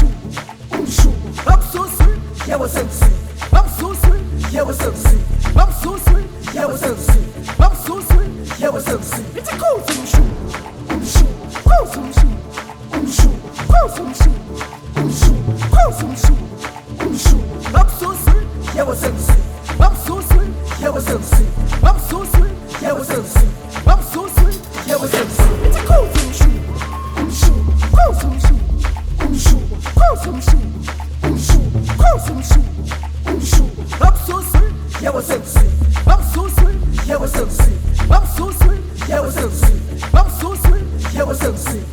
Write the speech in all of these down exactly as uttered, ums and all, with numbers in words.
sweet, I'm sweet, I'm so sweet, yeah, we're so sweet. I'm so sweet, yeah, we're so sweet. I'm so sweet, yeah, we're so sweet. I'm so sweet, yeah, we're so sweet. It's a cool thing, shoot, I'm shoot, cool some shoot, I'm shoot, cool some shoot, I'm shoot, cool some shoot, I'm shoot. I'm so sweet, yeah, we're so sweet. I'm so sweet, yeah, we're so sweet. I'm so sweet, yeah, we're so sweet. I'm so sweet, yeah, we're so sweet. It's a cool thing, shoot, I'm shoot, cool some shoot, I'm shoot, cool some shoot, I'm shoot, cool some shoot. I'm so sweet, yeah, we're so sweet. I'm so sweet, yeah, we're so sweet. I'm so sweet, yeah, we're so sweet. I'm so sweet, yeah, we're so sweet.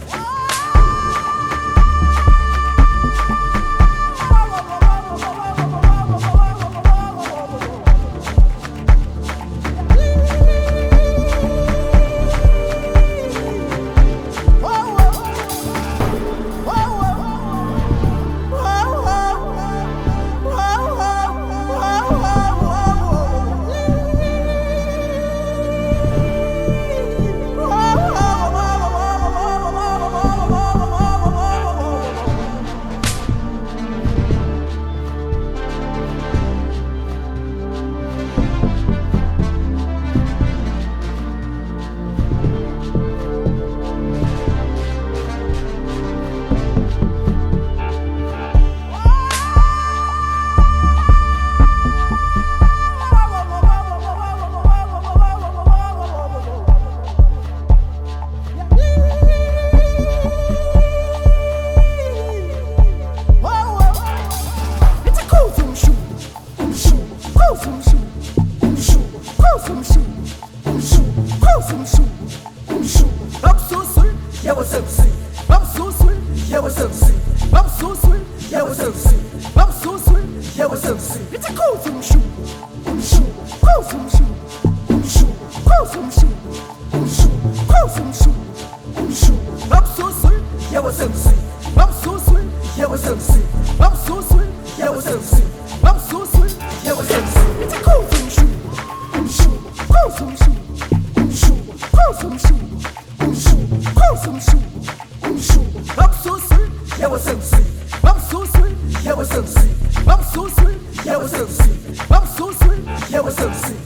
I'm so sweet, yeah, we're so sweet. I'm so sweet, yeah, we're so sweet. I'm so sweet, yeah, we're so sweet. I'm so sweet, yeah, we're so sweet. It's a cool some shoe, I'm shoe, cool some shoe, I'm shoe, cool some shoe, I'm shoe, cool some shoe, I'm shoe. I'm so sweet, yeah, we're so sweet. I'm so sweet, yeah, we're so sweet. I'm so sweet, yeah, we're so sweet. I'm so sweet, yeah, we're so sweet. It's a cool some shoe, I'm shoe, cool some shoe, I'm shoe, cool some shoe. Cool some shoe, I'm shoe. I'm so sweet, yeah, we're so sweet. I'm so sweet, yeah, we're so sweet. I'm so sweet, yeah, we're so sweet. I'm so sweet, yeah, we're so sweet.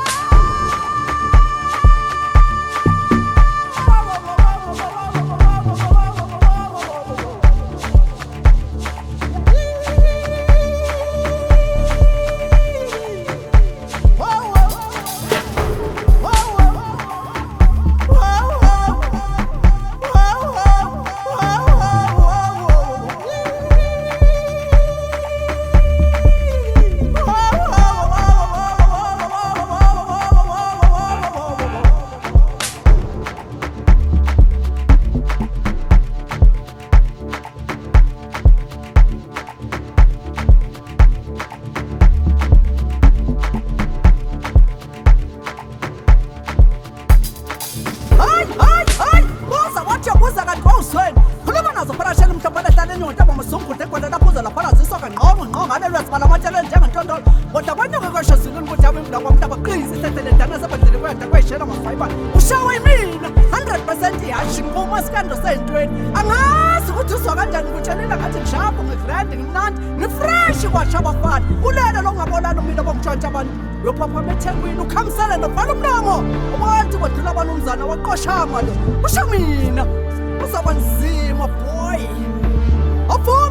Ushawe mina one hundred percent yashingoma sikando sentweni angazi ukuthi uzwa kanjani ukutshelela ngathi ngishapho ngigrand ngimnandi ngifresh kwasha abafana kulelo longabonana mina bomtshontsha abantu yophapha eThekwini ukhamisele novala umlomo abantu badlula abanumzana waqoshama lo usha mina uzaba nzima boy.